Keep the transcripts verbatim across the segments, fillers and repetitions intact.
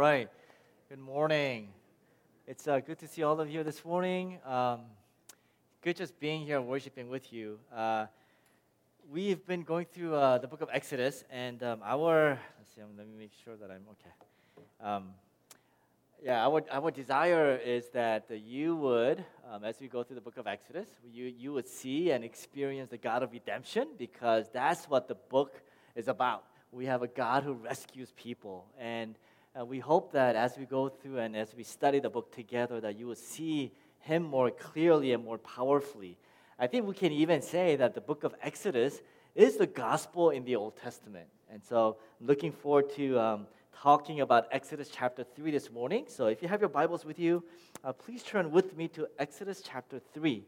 right. Good morning. It's uh, good to see all of you this morning. Um, good just being here worshiping with you. Uh, we've been going through uh, the book of Exodus, and um, our let's see. um, Let me make sure that I'm okay. Um, yeah, our our desire is that uh, you would, um, as we go through the book of Exodus, you you would see and experience the God of redemption, because that's what the book is about. We have a God who rescues people, and uh, we hope that as we go through and as we study the book together, that you will see Him more clearly and more powerfully. I think we can even say that the book of Exodus is the gospel in the Old Testament. And so I'm looking forward to um, talking about Exodus chapter three this morning. So if you have your Bibles with you, uh, please turn with me to Exodus chapter three.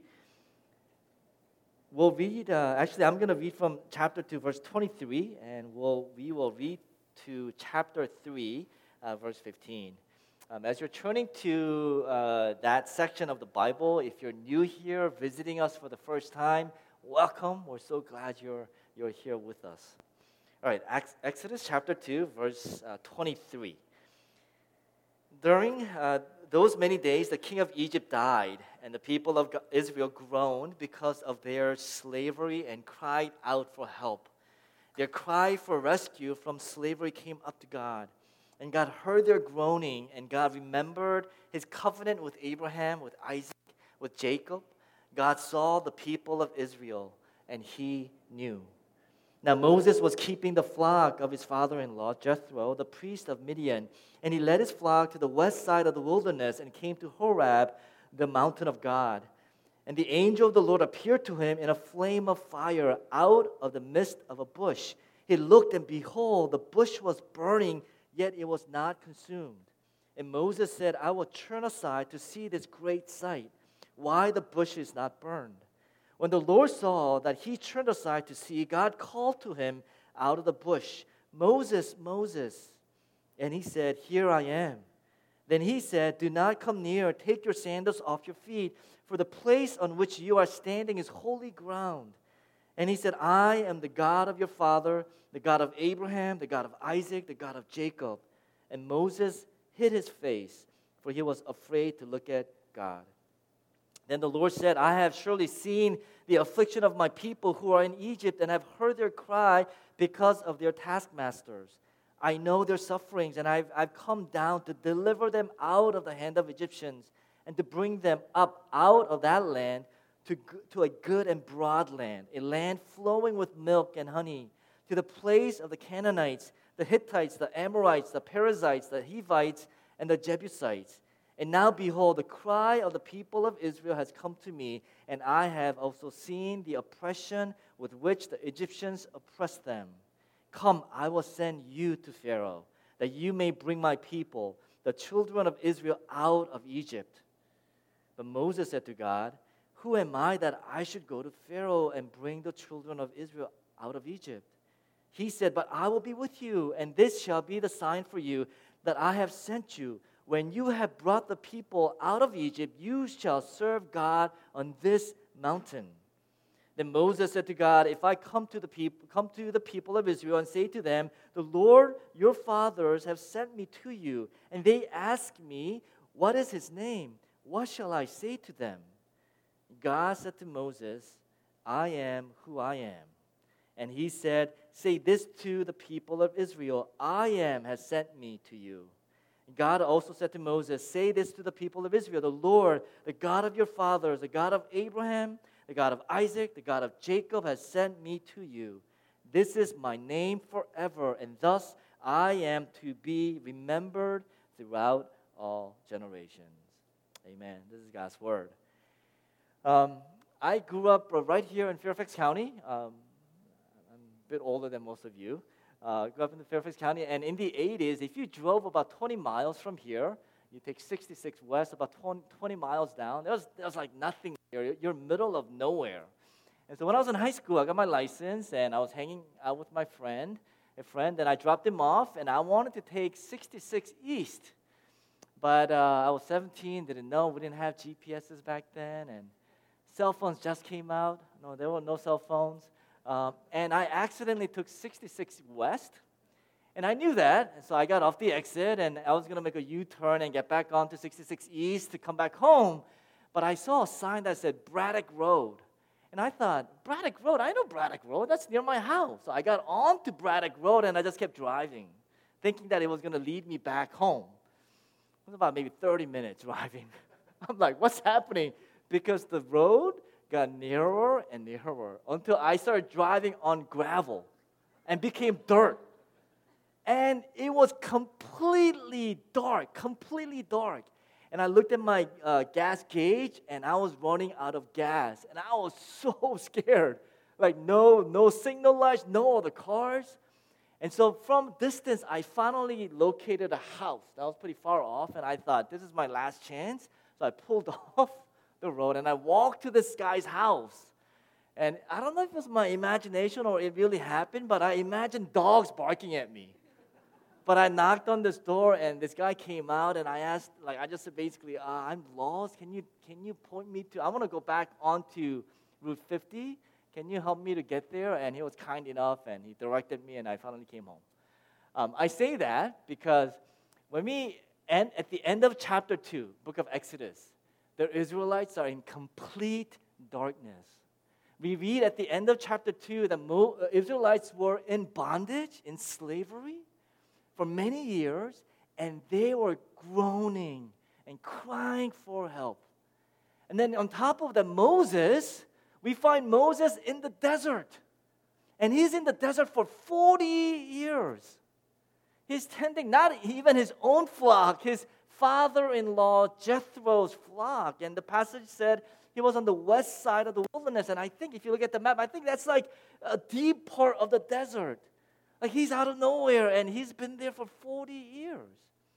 We'll read, uh, actually, I'm going to read from chapter two, verse twenty-three, and we'll, we will read to chapter three, uh, verse fifteen. Um, as you're turning to uh, that section of the Bible, if you're new here, visiting us for the first time, welcome. We're so glad you're, you're here with us. All right, Ex- Exodus chapter two, verse uh, twenty-three. During uh, those many days, the king of Egypt died, and the people of Israel groaned because of their slavery and cried out for help. Their cry for rescue from slavery came up to God, and God heard their groaning, and God remembered His covenant with Abraham, with Isaac, with Jacob. God saw the people of Israel, and He knew. Now Moses was keeping the flock of his father-in-law, Jethro, the priest of Midian, and he led his flock to the west side of the wilderness and came to Horeb, the mountain of God. And the angel of the Lord appeared to him in a flame of fire out of the midst of a bush. He looked, and behold, the bush was burning, yet it was not consumed. And Moses said, I will turn aside to see this great sight, why the bush is not burned. When the Lord saw that he turned aside to see, God called to him out of the bush, Moses, Moses. And he said, Here I am. Then he said, Do not come near, take your sandals off your feet, for the place on which you are standing is holy ground. And he said, I am the God of your father, the God of Abraham, the God of Isaac, the God of Jacob. And Moses hid his face, for he was afraid to look at God. Then the Lord said, I have surely seen the affliction of my people who are in Egypt, and have heard their cry because of their taskmasters. I know their sufferings, and I've, I've come down to deliver them out of the hand of Egyptians, and to bring them up out of that land to, to a good and broad land, a land flowing with milk and honey, to the place of the Canaanites, the Hittites, the Amorites, the Perizzites, the Hivites, and the Jebusites. And now, behold, the cry of the people of Israel has come to me, and I have also seen the oppression with which the Egyptians oppress them. Come, I will send you to Pharaoh, that you may bring my people, the children of Israel, out of Egypt. But Moses said to God, Who am I that I should go to Pharaoh and bring the children of Israel out of Egypt? He said, But I will be with you, and this shall be the sign for you that I have sent you. When you have brought the people out of Egypt, you shall serve God on this mountain. Then Moses said to God, If I come to the people, come to the people of Israel and say to them, The Lord your fathers have sent me to you, and they ask me, What is his name? What shall I say to them? God said to Moses, I am who I am. And he said, Say this to the people of Israel, I am has sent me to you. God also said to Moses, Say this to the people of Israel, The Lord, the God of your fathers, the God of Abraham, the God of Isaac, the God of Jacob has sent me to you. This is my name forever, and thus I am to be remembered throughout all generations. Amen. This is God's word. Um, I grew up right here in Fairfax County. Um, I'm a bit older than most of you. Uh, grew up in the Fairfax County, and in the eighties, if you drove about twenty miles from here, you take sixty-six west, about twenty, twenty miles down, there was, there was like nothing here. You're middle of nowhere. And so when I was in high school, I got my license, and I was hanging out with my friend, a friend, and I dropped him off, and I wanted to take sixty-six east. But uh, I was seventeen, didn't know, we didn't have G P S's back then, and cell phones just came out. No, there were no cell phones. Um, and I accidentally took sixty-six west, And I knew that, and so I got off the exit, and I was going to make a U-turn and get back onto sixty-six East to come back home. But I saw a sign that said Braddock Road. And I thought, Braddock Road? I know Braddock Road. That's near my house. So I got onto Braddock Road, and I just kept driving, thinking that it was going to lead me back home. It was about maybe thirty minutes driving. I'm like, what's happening? Because the road got narrower and narrower until I started driving on gravel and became dirt. And it was completely dark, completely dark. And I looked at my uh, gas gauge, and I was running out of gas. And I was so scared. Like, no, no signal lights, no other cars. And so from distance, I finally located a house that was pretty far off. And I thought, this is my last chance. So I pulled off the road, and I walked to this guy's house. And I don't know if it was my imagination or it really happened, but I imagined dogs barking at me. But I knocked on this door, and this guy came out, and I asked, like, I just said basically, uh, I'm lost. Can you can you point me to? I want to go back onto Route fifty. Can you help me to get there? And he was kind enough, and he directed me, and I finally came home. Um, I say that because when we end at the end of chapter two, book of Exodus, the Israelites are in complete darkness. We read at the end of chapter two that Mo- Israelites were in bondage, in slavery, for many years, and they were groaning and crying for help. And then on top of that, Moses, we find Moses in the desert. And he's in the desert for forty years. He's tending not even his own flock, his father-in-law Jethro's flock. And the passage said he was on the west side of the wilderness. And I think if you look at the map, I think that's like a deep part of the desert. Like he's out of nowhere, and he's been there for forty years.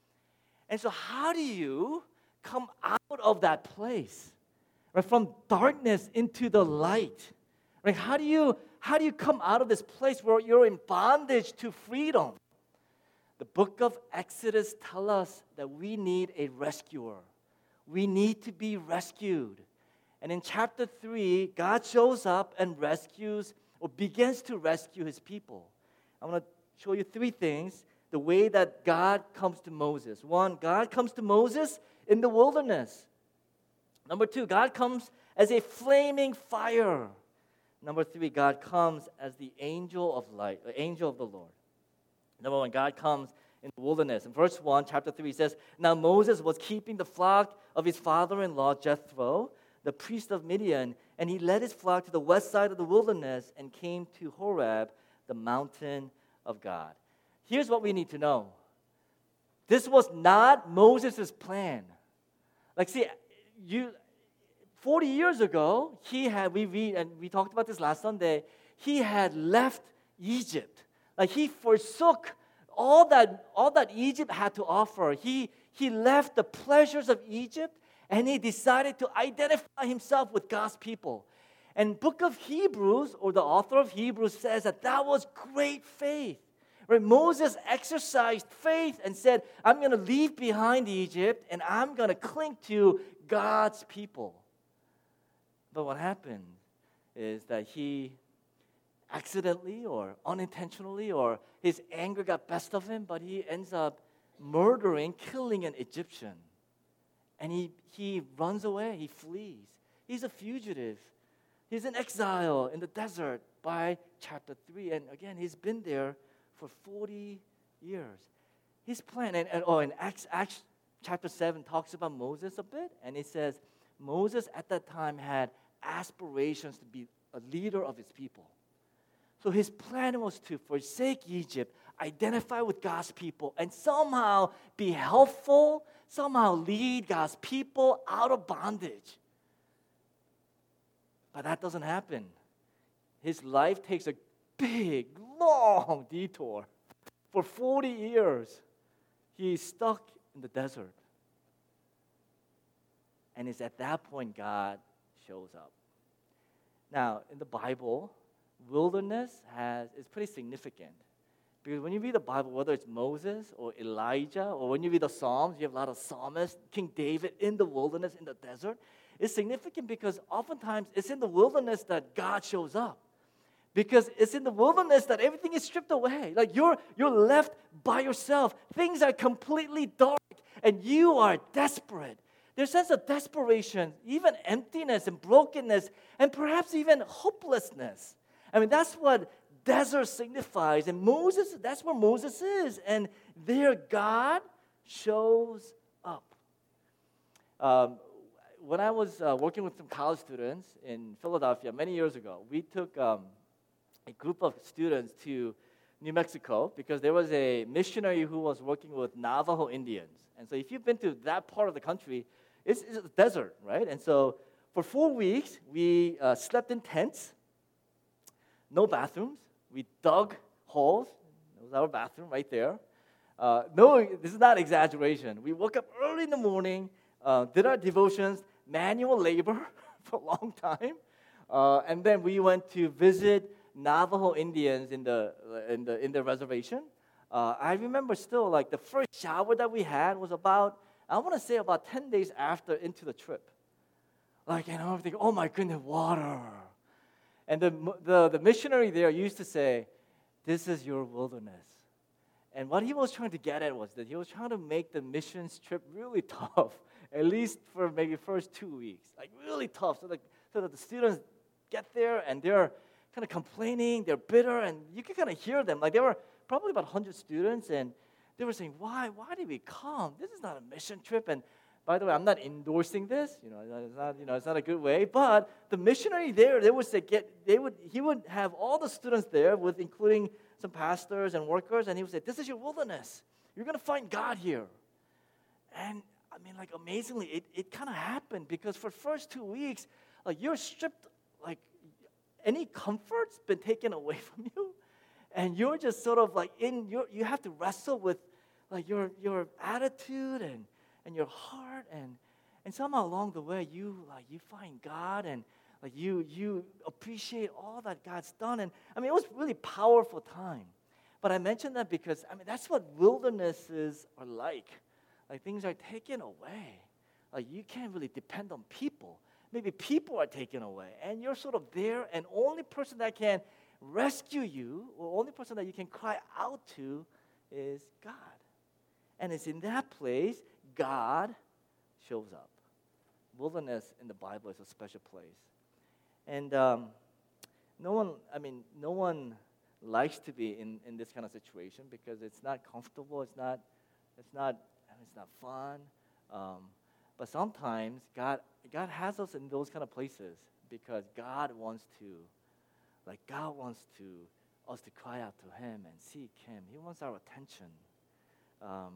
And so how do you come out of that place? Right, from darkness into the light. Right? How do you how do you come out of this place where you're in bondage to freedom? The book of Exodus tells us that we need a rescuer. We need to be rescued. And in chapter three, God shows up and rescues or begins to rescue his people. I want to show you three things, the way that God comes to Moses. One, God comes to Moses in the wilderness. Number two, God comes as a flaming fire. Number three, God comes as the angel of light, the angel of the Lord. Number one, God comes in the wilderness. In verse one, chapter three, it says, Now Moses was keeping the flock of his father-in-law, Jethro, the priest of Midian, and he led his flock to the west side of the wilderness and came to Horeb, the mountain of God. Here's what we need to know. This was not Moses' plan. Like, see, you, forty years ago, he had, we read, and we talked about this last Sunday, he had left Egypt. Like, he forsook all that, all that Egypt had to offer. He, he left the pleasures of Egypt, and he decided to identify himself with God's people. And book of Hebrews, or the author of Hebrews, says that that was great faith. Right? Moses exercised faith and said, I'm going to leave behind Egypt and I'm going to cling to God's people. But what happened is that he accidentally or unintentionally, or his anger got best of him, but he ends up murdering, killing an Egyptian. And he, he runs away, he flees. He's a fugitive. He's in exile in the desert by chapter three. And again, he's been there for forty years. His plan, and, and oh, in Acts, Acts chapter seven talks about Moses a bit. And it says, Moses at that time had aspirations to be a leader of his people. So his plan was to forsake Egypt, identify with God's people, and somehow be helpful, somehow lead God's people out of bondage. But that doesn't happen. His life takes a big, long detour. For forty years, he's stuck in the desert. And it's at that point God shows up. Now, in the Bible, wilderness has is pretty significant. Because when you read the Bible, whether it's Moses or Elijah, or when you read the Psalms, you have a lot of psalmists, King David in the wilderness, in the desert. It's significant because oftentimes it's in the wilderness that God shows up. Because it's in the wilderness that everything is stripped away. Like you're, you're left by yourself. Things are completely dark and you are desperate. There's a sense of desperation, even emptiness and brokenness, and perhaps even hopelessness. I mean, that's what desert signifies. And Moses, that's where Moses is. And there God shows up. Um, when I was uh, working with some college students in Philadelphia many years ago, we took um, a group of students to New Mexico because there was a missionary who was working with Navajo Indians. And so if you've been to that part of the country, it's, it's a desert, right? And so for four weeks, we uh, slept in tents, no bathrooms. We dug holes. It was our bathroom right there. Uh, no, this is not exaggeration. We woke up early in the morning, uh, did our devotions, manual labor for a long time, uh, and then we went to visit Navajo Indians in the in the in the reservation. Uh, I remember still, like the first shower that we had was about, I want to say about ten days after into the trip. Like, you know, I'm thinking, oh my goodness, water. And the, the, the missionary there used to say, this is your wilderness. And what he was trying to get at was that he was trying to make the missions trip really tough, at least for maybe first two weeks. Like really tough, so, like, so that the students get there and they're kind of complaining, they're bitter, and you can kind of hear them. Like there were probably about one hundred students, and they were saying, why, why did we come? This is not a mission trip. And by the way, I'm not endorsing this. You know, it's not, you know, it's not a good way. But the missionary there, they would say, get, they would, he would have all the students there, with including some pastors and workers, and he would say, "This is your wilderness. You're gonna find God here." And I mean, like amazingly, it, it kind of happened because for the first two weeks, like you're stripped, like any comfort's been taken away from you, and you're just sort of like in your, you have to wrestle with like your your attitude and. and your heart, and and somehow along the way you like you find God, and like you you appreciate all that God's done. And I mean, it was a really powerful time. But I mentioned that because I mean that's what wildernesses are like. Like things are taken away. Like you can't really depend on people. Maybe people are taken away, and you're sort of there, and only person that can rescue you, or only person that you can cry out to, is God. And it's in that place God shows up. Wilderness in the Bible is a special place. And um, no one, I mean, no one likes to be in, in this kind of situation because it's not comfortable, it's not, it's not, it's not fun. Um, but sometimes God, God has us in those kind of places because God wants to, like God wants to, us to cry out to Him and seek Him. He wants our attention. Um,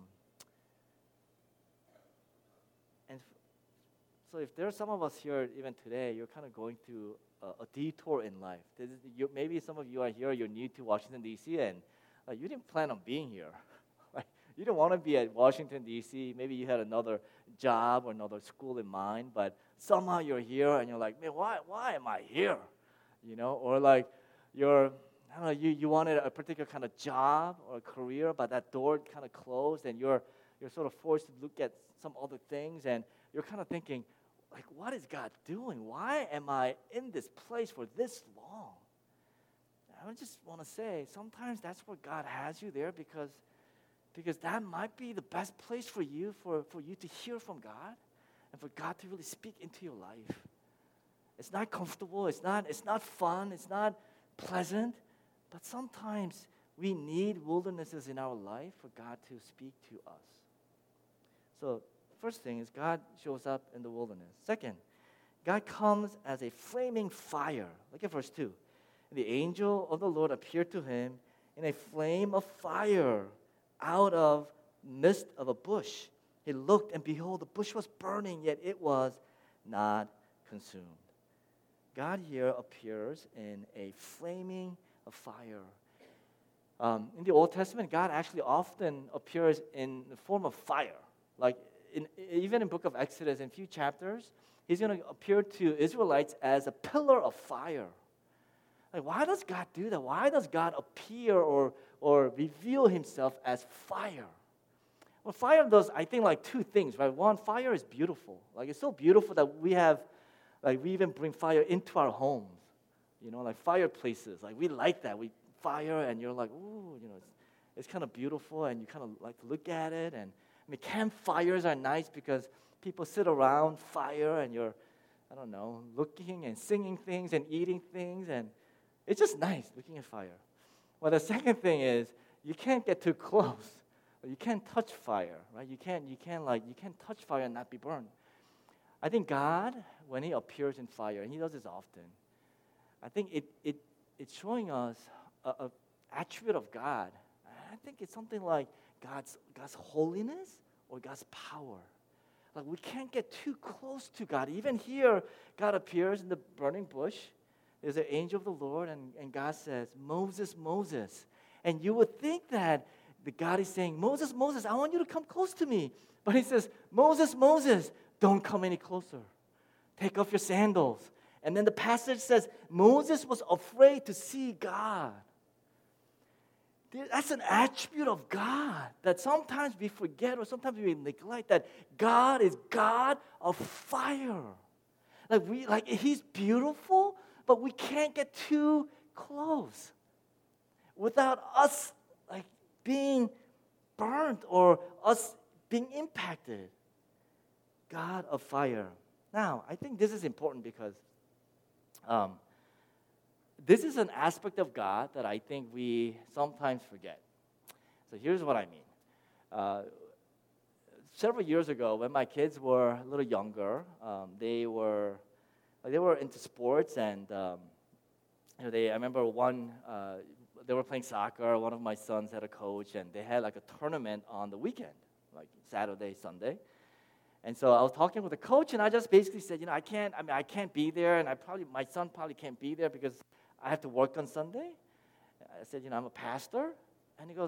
And so if there are some of us here even today, you're kind of going through a, a detour in life. This is, you, maybe some of you are here, you're new to Washington, D C, and uh, you didn't plan on being here. Like, you didn't want to be at Washington, D C. Maybe you had another job or another school in mind, but somehow you're here, and you're like, man, why, why am I here? You know, or like you're, I don't know, you, you wanted a particular kind of job or career, but that door kind of closed, and you're you're sort of forced to look at some other things, and you're kind of thinking, like, what is God doing? Why am I in this place for this long? I just want to say, sometimes that's where God has you there because, because that might be the best place for you, for, for you to hear from God and for God to really speak into your life. It's not comfortable, it's not, it's not fun, it's not pleasant, but sometimes we need wildernesses in our life for God to speak to us. So, first thing is God shows up in the wilderness. Second, God comes as a flaming fire. Look at verse two. The angel of the Lord appeared to him in a flame of fire out of midst of a bush. He looked, and behold, the bush was burning, yet it was not consumed. God here appears in a flaming of fire. Um, in the Old Testament, God actually often appears in the form of fire. Like in, even in book of Exodus, in a few chapters, He's going to appear to Israelites as a pillar of fire. Like, why does God do that? Why does God appear or, or reveal Himself as fire? Well, fire does, I think, like two things, right? One, fire is beautiful. Like, it's so beautiful that we have, like, we even bring fire into our homes. you know, like fireplaces. Like we like that. We fire, and you're like, ooh, you know, it's, it's kind of beautiful, and you kind of like to look at it. And I mean, campfires are nice because people sit around fire, and you're, I don't know, looking and singing things and eating things, and it's just nice looking at fire. Well, the second thing is you can't get too close. You can't touch fire, right? You can't, you can't like, you can't touch fire and not be burned. I think God, when He appears in fire, and He does this often, I think it it it's showing us a, a attribute of God. I think it's something like God's God's holiness or God's power. Like we can't get too close to God. Even here, God appears in the burning bush. There's an angel of the Lord, and, and God says, Moses, Moses. And you would think that the God is saying, Moses, Moses, I want you to come close to me. But He says, Moses, Moses, don't come any closer. Take off your sandals. And then the passage says, Moses was afraid to see God. That's an attribute of God that sometimes we forget or sometimes we neglect, that God is God of fire. Like we, like He's beautiful, but we can't get too close without us like being burnt or us being impacted. God of fire. Now, I think this is important because um, this is an aspect of God that I think we sometimes forget. So here's what I mean. Uh, several years ago, when my kids were a little younger, um, they were they were into sports, and um, you know, they. I remember one. Uh, they were playing soccer. One of my sons had a coach, and they had like a tournament on the weekend, like Saturday, Sunday. And so I was talking with the coach, and I just basically said, you know, I can't. I mean, I can't be there, and I probably my son probably can't be there because I have to work on Sunday. I said, you know, I'm a pastor, and he goes,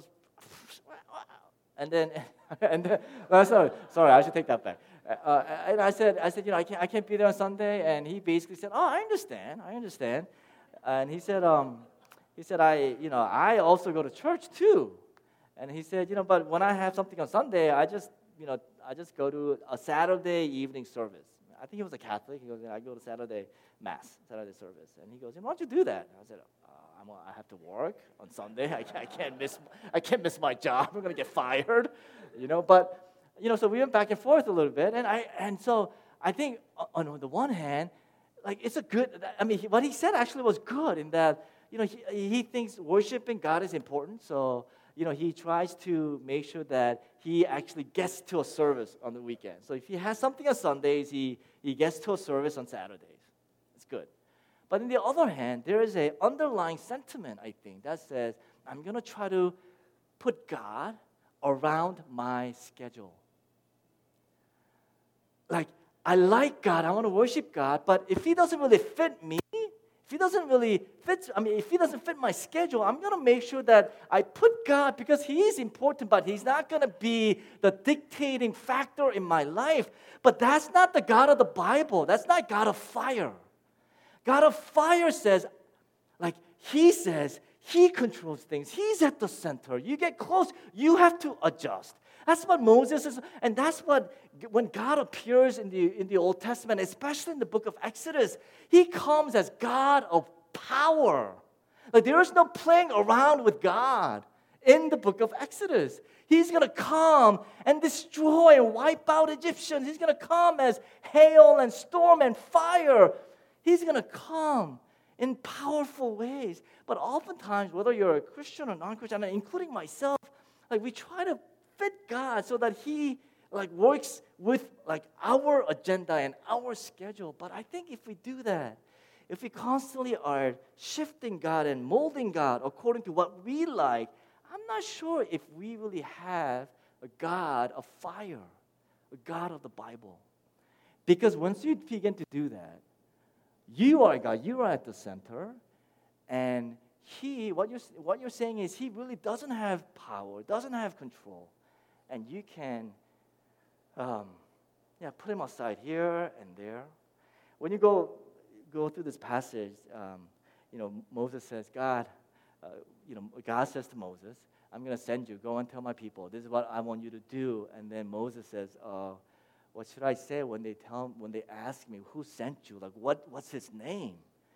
and then, and then, well, sorry, sorry, I should take that back. Uh, and I said, I said, you know, I can't, I can't be there on Sunday, and he basically said, oh, I understand, I understand, and he said, um, he said, I, you know, I also go to church too, and he said, you know, but when I have something on Sunday, I just, you know, I just go to a Saturday evening service. I think he was a Catholic. He goes, I go to Saturday Mass, Saturday service. And he goes, why don't you do that? I said, uh, I'm, I have to work on Sunday. I, I can't miss I can't miss my job. I'm going to get fired, you know. But, you know, so we went back and forth a little bit. And I and so I think on the one hand, like it's a good, I mean, what he said actually was good in that, you know, he, he thinks worshiping God is important. So, you know, he tries to make sure that he actually gets to a service on the weekend. So if he has something on Sundays, he, he gets to a service on Saturdays. It's good. But on the other hand, there is an underlying sentiment, I think, that says, I'm going to try to put God around my schedule. Like, I like God, I want to worship God, but if He doesn't really fit me, if He doesn't really fit, I mean, if He doesn't fit my schedule, I'm going to make sure that I put God, because He is important, but He's not going to be the dictating factor in my life. But that's not the God of the Bible. That's not God of fire. God of fire says, like He says, He controls things. He's at the center. You get close, you have to adjust. That's what Moses is, and that's what, when God appears in the, in the Old Testament, especially in the book of Exodus, He comes as God of power. Like there is no playing around with God in the book of Exodus. He's going to come and destroy and wipe out Egyptians. He's going to come as hail and storm and fire. He's going to come in powerful ways. But oftentimes, whether you're a Christian or non-Christian, including myself, like we try to fit God so that He like works with like our agenda and our schedule. But I think if we do that, if we constantly are shifting God and molding God according to what we like, I'm not sure if we really have a God of fire, a God of the Bible. Because once you begin to do that, you are God, you are at the center, and He, what you're, what you're saying is He really doesn't have power, doesn't have control. And you can, um, yeah, put Him aside here and there. When you go go through this passage, um, you know, Moses says, God, uh, you know, God says to Moses, I'm going to send you. Go and tell my people. This is what I want you to do. And then Moses says, uh, what should I say when they tell when they ask me who sent you? Like, what what's his name?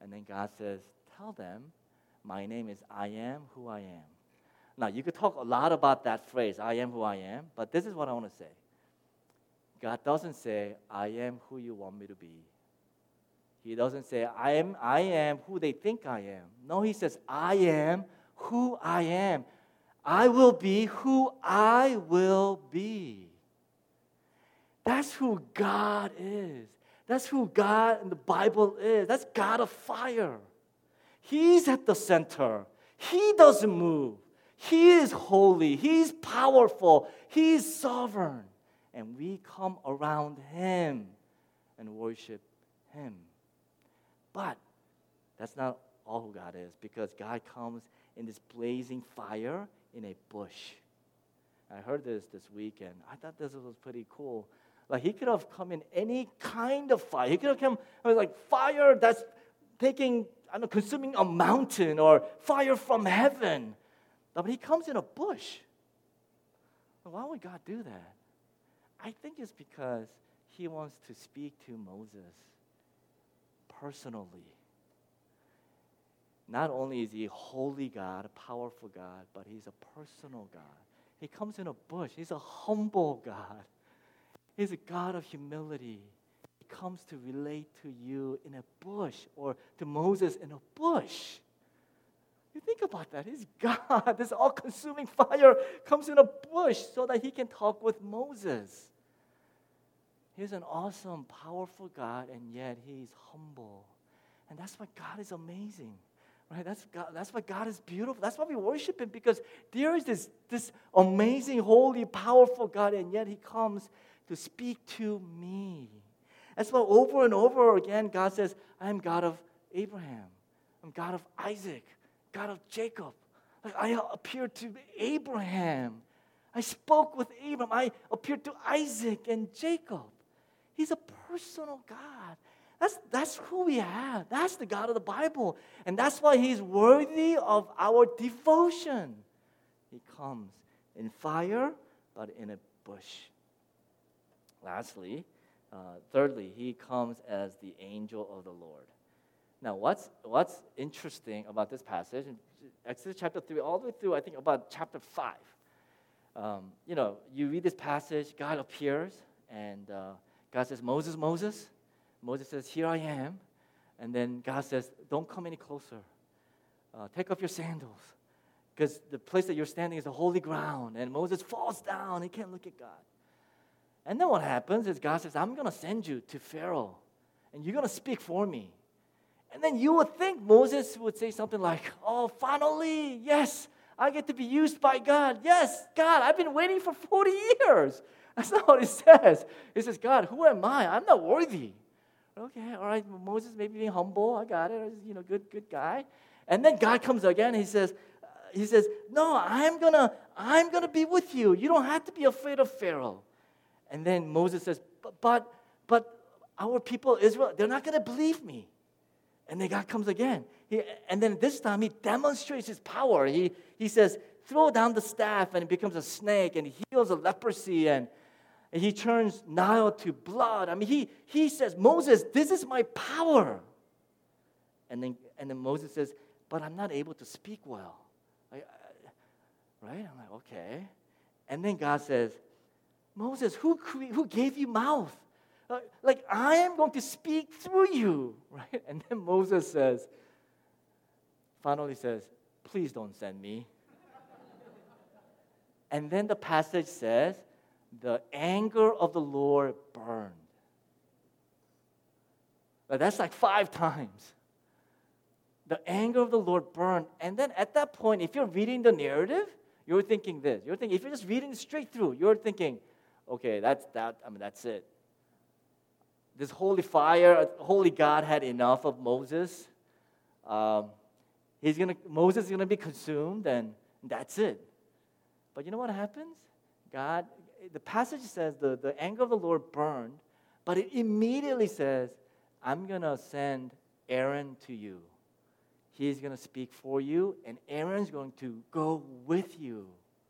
And then God says, tell them, my name is I am who I am. Now, you could talk a lot about that phrase, I am who I am, but this is what I want to say. God doesn't say, I am who you want me to be. He doesn't say, I am, I am who they think I am. No, he says, I am who I am. I will be who I will be. That's who God is. That's who God in the Bible is. That's God of fire. He's at the center. He doesn't move. He is holy. He's powerful. He's sovereign. And we come around Him and worship Him. But that's not all who God is, because God comes in this blazing fire in a bush. I heard this this weekend. I thought this was pretty cool. Like, He could have come in any kind of fire. He could have come like fire that's taking, I don't know, consuming a mountain, or fire from heaven. But He comes in a bush. Why would God do that? I think it's because He wants to speak to Moses personally. Not only is He a holy God, a powerful God, but He's a personal God. He comes in a bush. He's a humble God. He's a God of humility. He comes to relate to you in a bush, or to Moses in a bush. You think about that. He's God. This all-consuming fire comes in a bush so that He can talk with Moses. He's an awesome, powerful God, and yet He's humble. And that's why God is amazing. Right? That's God, that's why God is beautiful. That's why we worship Him, because there is this, this amazing, holy, powerful God, and yet He comes to speak to me. That's why over and over again God says, I am God of Abraham. I'm God of Isaac. God of Jacob. Like, I appeared to Abraham. I spoke with Abraham. I appeared to Isaac and Jacob. He's a personal God. That's, that's who we have. That's the God of the Bible. And that's why He's worthy of our devotion. He comes in fire, but in a bush. Lastly, uh, thirdly, He comes as the angel of the Lord. Now, what's what's interesting about this passage, in Exodus chapter three, all the way through, I think, about chapter five. Um, you know, you read this passage, God appears, and uh, God says, Moses, Moses. Moses says, here I am. And then God says, don't come any closer. Uh, take off your sandals, because the place that you're standing is the holy ground. And Moses falls down. He can't look at God. And then what happens is God says, I'm going to send you to Pharaoh, and you're going to speak for me. And then you would think Moses would say something like, oh, finally, yes, I get to be used by God. Yes, God, I've been waiting for forty years. That's not what it says. It says, God, who am I? I'm not worthy. Okay, all right, Moses maybe being humble. I got it. You know, good, good guy. And then God comes again. He says, uh, He says, no, I'm gonna, I'm gonna be with you. You don't have to be afraid of Pharaoh. And then Moses says, but, but, but our people, Israel, they're not gonna believe me. And then God comes again. He, and then this time He demonstrates His power. He, he says, throw down the staff, and it becomes a snake, and He heals a leprosy, and, and He turns Nile to blood. I mean, he, he says, Moses, this is my power. And then, and then Moses says, but I'm not able to speak well. I, I, right? I'm like, okay. And then God says, Moses, who, cre- who gave you mouth? Uh, like, I am going to speak through you, right? And then Moses says, finally says, please don't send me. And then the passage says, the anger of the Lord burned. Now, that's like five times. The anger of the Lord burned. And then at that point, if you're reading the narrative, you're thinking this. You're thinking, if you're just reading it straight through, you're thinking, okay, that's that. I mean, that's it. This holy fire, holy God had enough of Moses. Um, he's gonna, Moses is going to be consumed, and that's it. But you know what happens? God, the passage says the, the anger of the Lord burned, but it immediately says, I'm going to send Aaron to you. He's going to speak for you, and Aaron's going to go with you.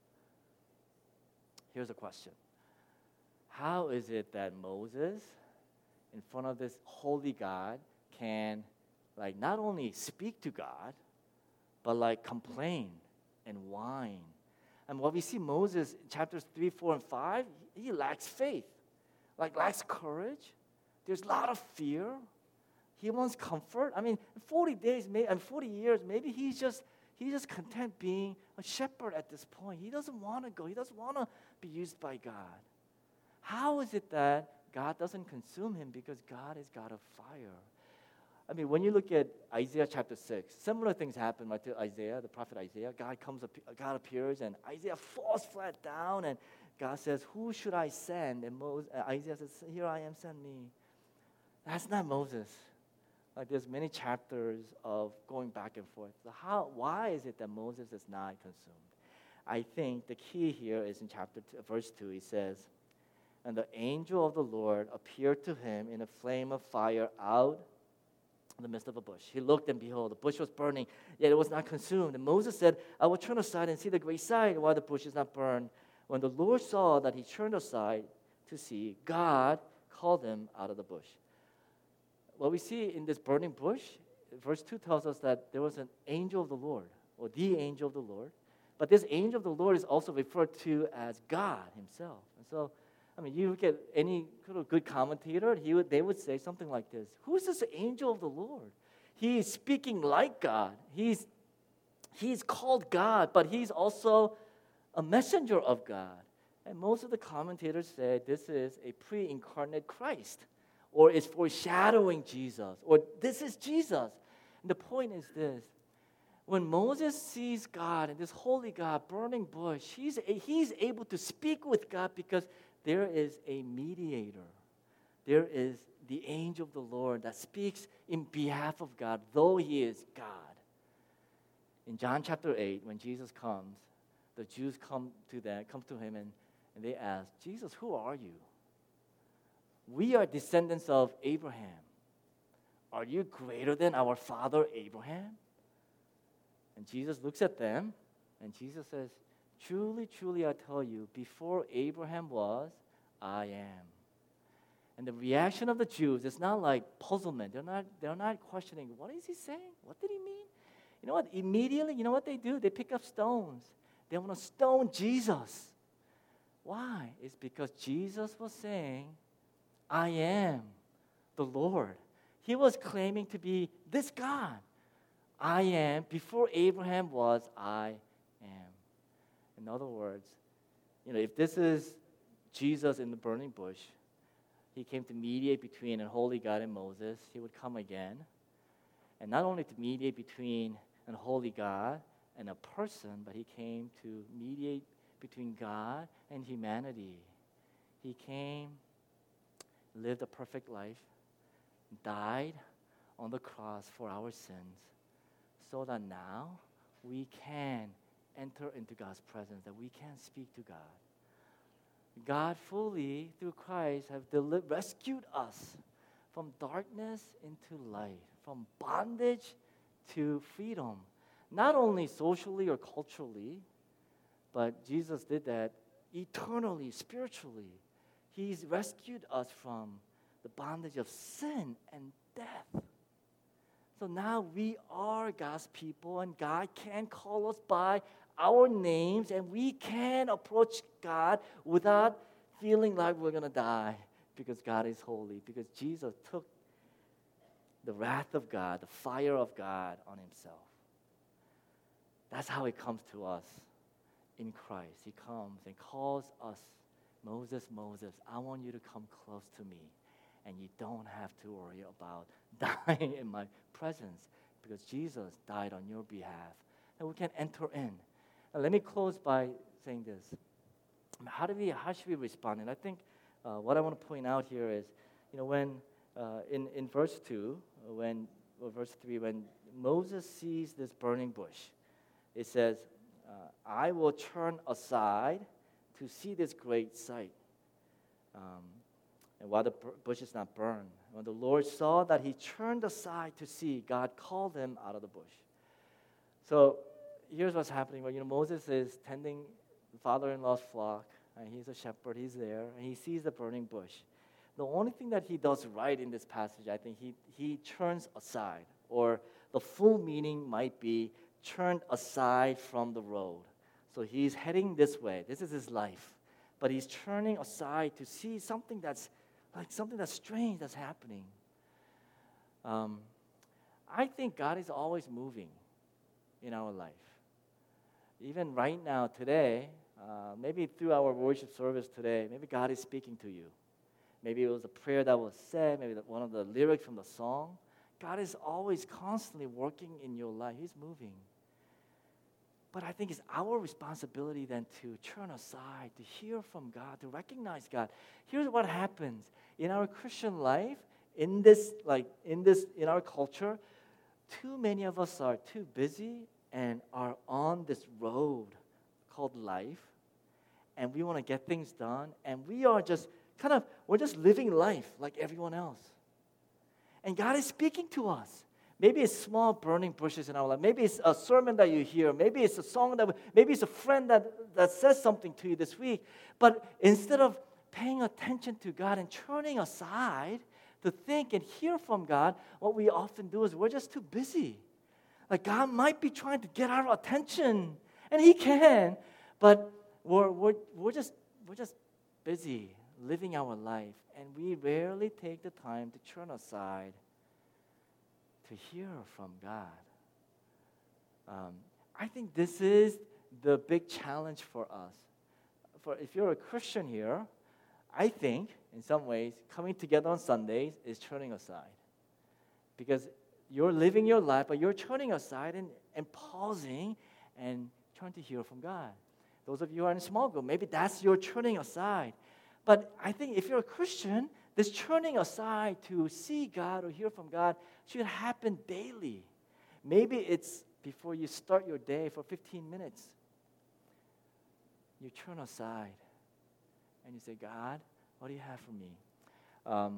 Here's a question. How is it that Moses, in front of this holy God, can like not only speak to God, but like complain and whine. And what we see Moses in chapters three, four, and five, he lacks faith, like lacks courage. There's a lot of fear. He wants comfort. I mean, forty days, maybe, and forty years, maybe he's just he's just content being a shepherd at this point. He doesn't want to go. He doesn't want to be used by God. How is it that God doesn't consume him? Because God is God of fire. I mean, when you look at Isaiah chapter six, similar things happen right, to Isaiah, the prophet Isaiah. God comes, God appears, and Isaiah falls flat down, and God says, "Who should I send?" And Moses, uh, Isaiah says, "Here I am, send me." That's not Moses. Like there's many chapters of going back and forth. So how? Why is it that Moses is not consumed? I think the key here is in chapter two, verse two. He says, "And the angel of the Lord appeared to him in a flame of fire out in the midst of a bush. He looked, and behold, the bush was burning, yet it was not consumed. And Moses said, I will turn aside and see the great sight, why the bush is not burned. When the Lord saw that he turned aside to see, God called him out of the bush." What we see in this burning bush, verse two tells us that there was an angel of the Lord, or the angel of the Lord. But this angel of the Lord is also referred to as God himself. And so, I mean, you look at any kind of good commentator, he would, they would say something like this: who is this angel of the Lord? He is speaking like God. He's, he's called God, but he's also a messenger of God. And most of the commentators say this is a pre-incarnate Christ, or is foreshadowing Jesus, or this is Jesus. And the point is this: when Moses sees God and this holy God, burning bush, he's, he's able to speak with God because there is a mediator. There is the angel of the Lord that speaks in behalf of God, though he is God. In John chapter eight, when Jesus comes, the Jews come to them, come to him, and, and they ask, "Jesus, who are you?" "We are descendants of Abraham. Are you greater than our father Abraham?" And Jesus looks at them, and Jesus says, "Truly, truly, I tell you, before Abraham was, I am." And the reaction of the Jews is not like puzzlement. They're not, they're not questioning, what is he saying? What did he mean? You know what? Immediately, you know what they do? They pick up stones. They want to stone Jesus. Why? It's because Jesus was saying, "I am the Lord." He was claiming to be this God. I am. Before Abraham was, I am. In other words, you know, if this is Jesus in the burning bush, he came to mediate between a holy God and Moses. He would come again. And not only to mediate between a holy God and a person, but he came to mediate between God and humanity. He came, lived a perfect life, died on the cross for our sins, so that now we can enter into God's presence, that we can speak to God. God fully, through Christ, have deli- rescued us from darkness into light, from bondage to freedom, not only socially or culturally, but Jesus did that eternally, spiritually. He's rescued us from the bondage of sin and death. So now we are God's people, and God can call us by our names, and we can approach God without feeling like we're going to die, because God is holy, because Jesus took the wrath of God, the fire of God on himself. That's how he comes to us in Christ. He comes and calls us, "Moses, Moses, I want you to come close to me, and you don't have to worry about dying in my presence, because Jesus died on your behalf, and we can enter in." Now, let me close by saying this. How do we? How should we respond? And I think uh, what I want to point out here is, you know, when uh, in in verse two, when or verse three, when Moses sees this burning bush, it says, uh, "I will turn aside to see this great sight." Um, and while the bush is not burned, when the Lord saw that he turned aside to see, God called him out of the bush. So here's what's happening. Well, you know, Moses is tending the father-in-law's flock, and he's a shepherd. He's there, and he sees the burning bush. The only thing that he does right in this passage, I think, he he turns aside. Or the full meaning might be turned aside from the road. So he's heading this way. This is his life. But he's turning aside to see something that's like something that's strange that's happening. Um, I think God is always moving in our life. Even right now, today, uh, maybe through our worship service today, maybe God is speaking to you. Maybe it was a prayer that was said, maybe one of the lyrics from the song. God is always constantly working in your life. He's moving. But I think it's our responsibility then to turn aside, to hear from God, to recognize God. Here's what happens in our Christian life, in this, like in this, in our culture. Too many of us are too busy and are on this road called life, and we want to get things done, and we are just kind of, we're just living life like everyone else. And God is speaking to us. Maybe it's small burning bushes in our life. Maybe it's a sermon that you hear. Maybe it's a song that, maybe it's a friend that, that says something to you this week. But instead of paying attention to God and turning aside to think and hear from God, what we often do is we're just too busy. Like God might be trying to get our attention, and He can, but we're, we're, we're, just, we're just busy living our life, and we rarely take the time to turn aside to hear from God. Um, I think this is the big challenge for us. For if you're a Christian here, I think in some ways coming together on Sundays is turning aside, because you're living your life, but you're turning aside and, and pausing and trying to hear from God. Those of you who are in small group, maybe that's your turning aside. But I think if you're a Christian, this turning aside to see God or hear from God should happen daily. Maybe it's before you start your day for fifteen minutes. You turn aside and you say, God, what do you have for me? Um,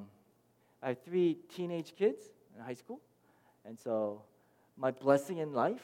I have three teenage kids in high school. And so my blessing in life,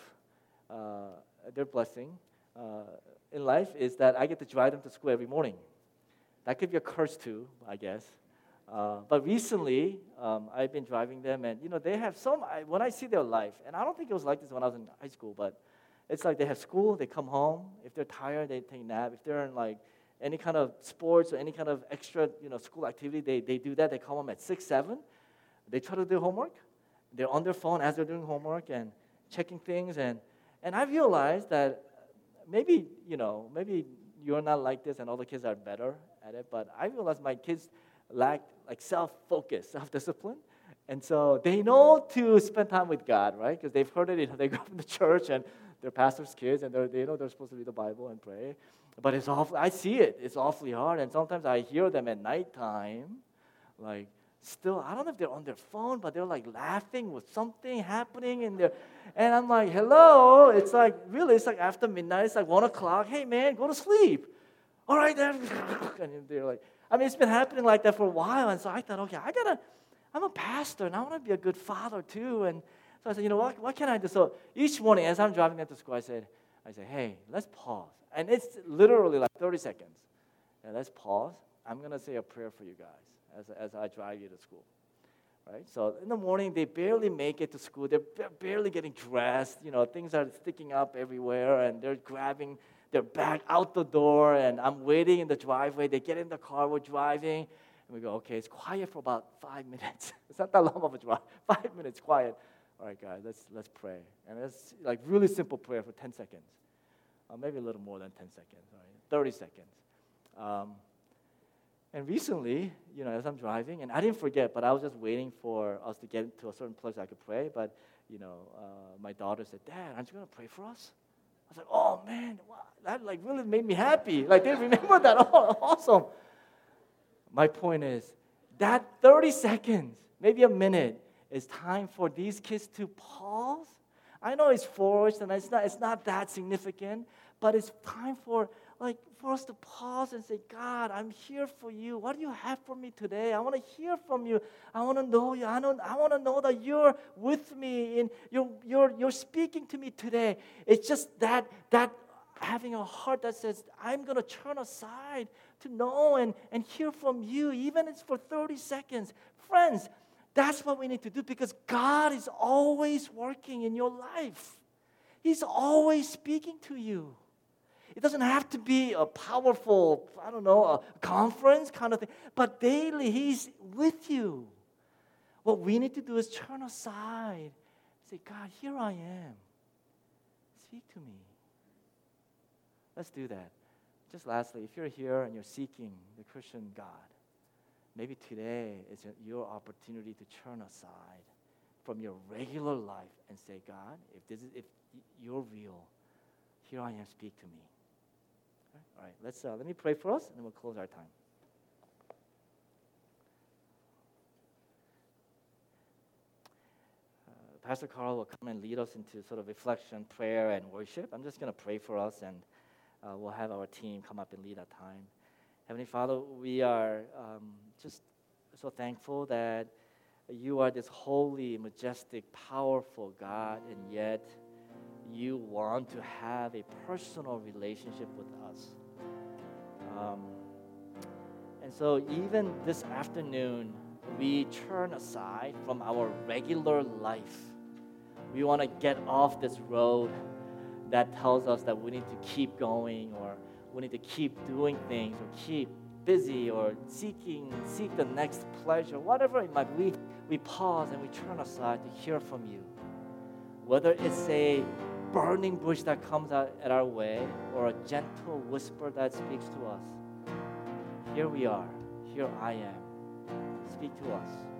uh, their blessing uh, in life is that I get to drive them to school every morning. That could be a curse too, I guess. Uh, but recently, um, I've been driving them, and you know they have some. I, when I see their life, and I don't think it was like this when I was in high school, but it's like they have school, they come home. If they're tired, they take a nap. If they're in like any kind of sports or any kind of extra, you know, school activity, they they do that. They come home at six, seven. They try to do homework. They're on their phone as they're doing homework and checking things, and and I realized that maybe you know maybe you're not like this, and all the kids are better at it. But I realized my kids lack like self-focus, self-discipline. And so they know to spend time with God, right? Because they've heard it, you know, they go up in the church and they're pastor's kids and they know they're supposed to read the Bible and pray. But it's awful, I see it, it's awfully hard. And sometimes I hear them at nighttime, like still, I don't know if they're on their phone, but they're like laughing with something happening in there. And I'm like, hello, it's like, really, it's like after midnight, it's like one o'clock. Hey man, go to sleep. All right then. And they're like, I mean, it's been happening like that for a while, and so I thought, okay, I gotta, I'm a pastor, and I want to be a good father too. And so I said, you know, what, what can I do? So each morning, as I'm driving them to school, I said, I said, hey, let's pause, and it's literally like thirty seconds. And let's pause. I'm gonna say a prayer for you guys as as I drive you to school, right? So in the morning, they barely make it to school. They're barely getting dressed. You know, things are sticking up everywhere, and they're grabbing their bag out the door, and I'm waiting in the driveway. They get in the car, we're driving, and we go, okay, it's quiet for about five minutes. It's not that long of a drive. Five minutes quiet. All right, guys, let's let's pray. And it's like really simple prayer for ten seconds. Or maybe a little more than ten seconds, right? thirty seconds. Um, and recently, you know, as I'm driving, and I didn't forget, but I was just waiting for us to get to a certain place I could pray, but, you know, uh, my daughter said, Dad, aren't you going to pray for us? I was like, oh man, wow, that like really made me happy. Like they remember that. Oh, awesome. My point is that thirty seconds, maybe a minute, is time for these kids to pause. I know it's forced and it's not it's not that significant, but it's time for like for us to pause and say, God, I'm here for you. What do you have for me today? I want to hear from you. I want to know you. I don't I want to know that you're with me and you're you're you're speaking to me today. It's just that that having a heart that says, I'm going to turn aside to know and, and hear from you, even if it's for thirty seconds. Friends, That's what we need to do because God is always working in your life. He's always speaking to you. It doesn't have to be a powerful, I don't know, a conference kind of thing, but daily He's with you. What we need to do is turn aside. Say, God, here I am. Speak to me. Let's do that. Just lastly, if you're here and you're seeking the Christian God, maybe today is your opportunity to turn aside from your regular life and say, God, if this is if you're real, here I am, speak to me. All right, let's uh, let me pray for us, and then we'll close our time. Uh, Pastor Carl will come and lead us into sort of reflection, prayer, and worship. I'm just going to pray for us, and uh, we'll have our team come up and lead that time. Heavenly Father, we are um, just so thankful that you are this holy, majestic, powerful God, and yet you want to have a personal relationship with us. Um, and so even this afternoon, we turn aside from our regular life. We want to get off this road that tells us that we need to keep going, or we need to keep doing things, or keep busy, or seeking, seek the next pleasure, whatever it might be. We, we pause and we turn aside to hear from you. Whether it's a burning bush that comes out at our way, or a gentle whisper that speaks to us. Here we are. Here I am. Speak to us.